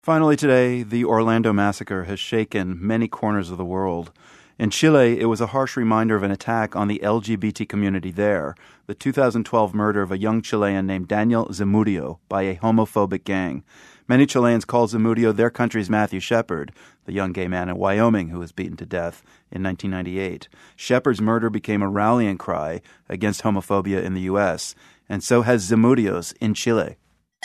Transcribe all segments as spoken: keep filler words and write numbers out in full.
Finally today, the Orlando massacre has shaken many corners of the world. In Chile, it was a harsh reminder of an attack on the L G B T community there, the two thousand twelve murder of a young Chilean named Daniel Zamudio by a homophobic gang. Many Chileans call Zamudio their country's Matthew Shepard, the young gay man in Wyoming who was beaten to death in nineteen ninety-eight. Shepard's murder became a rallying cry against homophobia in the U S, and so has Zamudio's in Chile.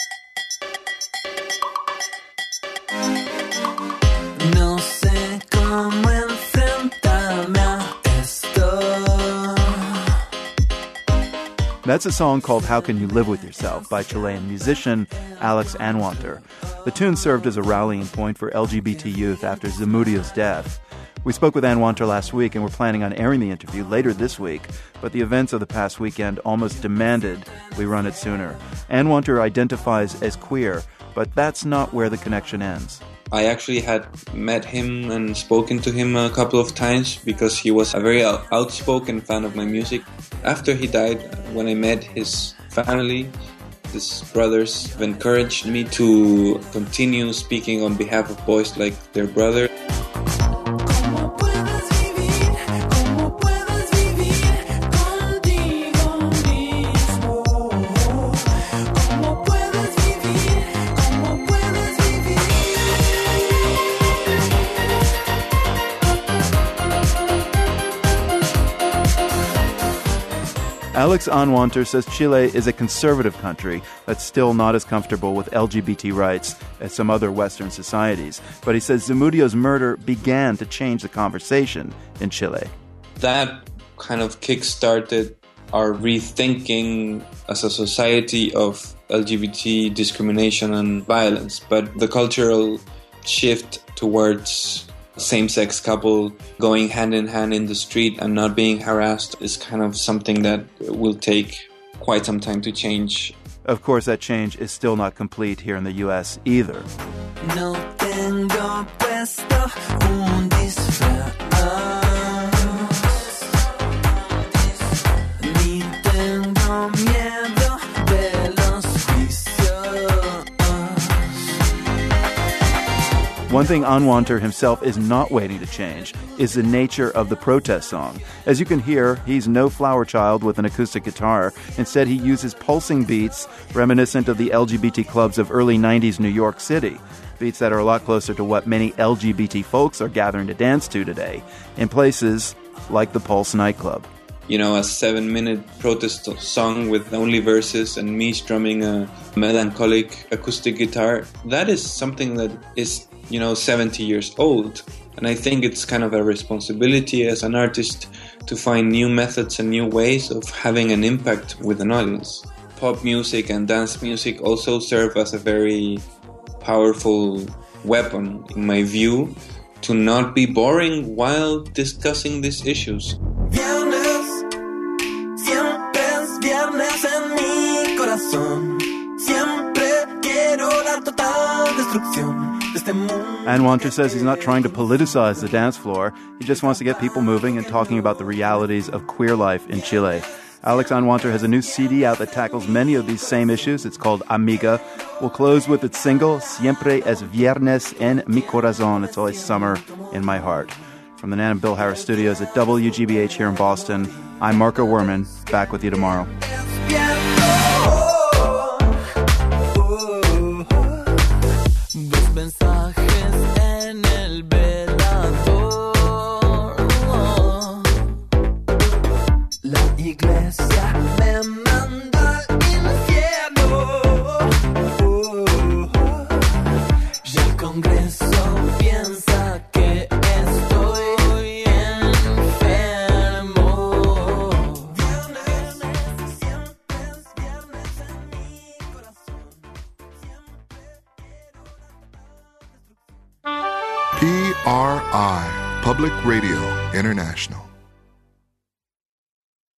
That's a song called How Can You Live With Yourself by Chilean musician Alex Anwandter. The tune served as a rallying point for L G B T youth after Zamudio's death. We spoke with Anwandter last week and we're planning on airing the interview later this week, but the events of the past weekend almost demanded we run it sooner. Anwandter identifies as queer, but that's not where the connection ends. I actually had met him and spoken to him a couple of times because he was a very outspoken fan of my music. After he died, when I met his family, his brothers encouraged me to continue speaking on behalf of boys like their brother. Alex Anwandter says Chile is a conservative country that's still not as comfortable with L G B T rights as some other Western societies. But he says Zamudio's murder began to change the conversation in Chile. That kind of kick-started our rethinking as a society of L G B T discrimination and violence. But the cultural shift towards same-sex couple going hand-in-hand in the street and not being harassed is kind of something that will take quite some time to change. Of course, that change is still not complete here in the U S either. No tengo puesto un disfraz. Ni tengo miedo de los juicios. One thing Anwandter himself is not waiting to change is the nature of the protest song. As you can hear, he's no flower child with an acoustic guitar. Instead, he uses pulsing beats reminiscent of the L G B T clubs of early nineties New York City. Beats that are a lot closer to what many L G B T folks are gathering to dance to today in places like the Pulse nightclub. You know, a seven-minute protest song with only verses and me strumming a melancholic acoustic guitar, that is something that is, you know, seventy years old. And I think it's kind of a responsibility as an artist to find new methods and new ways of having an impact with an audience. Pop music and dance music also serve as a very powerful weapon, in my view, to not be boring while discussing these issues. Viernes, siempre es viernes en mi corazón. Siempre quiero la total destrucción. Anwandter says he's not trying to politicize the dance floor. He just wants to get people moving and talking about the realities of queer life in Chile. Alex Anwandter has a new C D out that tackles many of these same issues. It's called Amiga. We'll close with its single, Siempre es Viernes en mi corazón. It's always summer in my heart. From the Nan and Bill Harris studios at W G B H here in Boston, I'm Marco Werman, back with you tomorrow. P R I, Public Radio International.